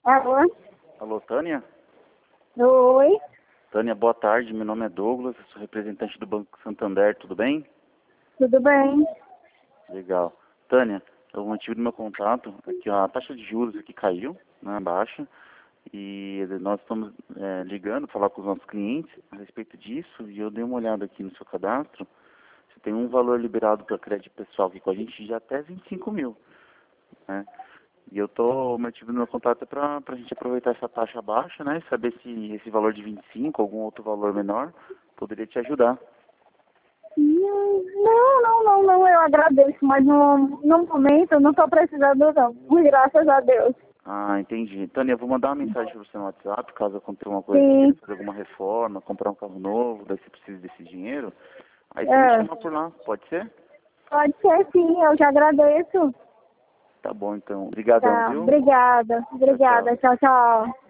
Alô? Alô, Tânia? Oi? Tânia, boa tarde. Meu nome é Douglas, eu sou representante do Banco Santander, tudo bem? Tudo bem? Legal. Tânia, o motivo do meu contato é que a taxa de juros aqui caiu, né, baixa, e nós estamos ligando, falar com os nossos clientes a respeito disso, e eu dei uma olhada aqui no seu cadastro. Você tem um valor liberado para crédito pessoal aqui com a gente de até 25 mil, né? E o motivo do meu contato é para a gente aproveitar essa taxa baixa, né? E saber se esse valor de 25, algum outro valor menor, poderia te ajudar. Não, eu agradeço, mas no momento eu não estou precisando não, graças a Deus. Ah, entendi. Tânia, eu vou mandar uma mensagem para você no WhatsApp, caso aconteça alguma coisa, você Sim, queira fazer alguma reforma, comprar um carro novo, daí você precisa desse dinheiro. Aí você me é, chama por lá, pode ser? pode ser sim, eu já agradeço. Tá bom, então. Obrigadão, Tá, viu? obrigada, Tchau, tchau. tchau, tchau.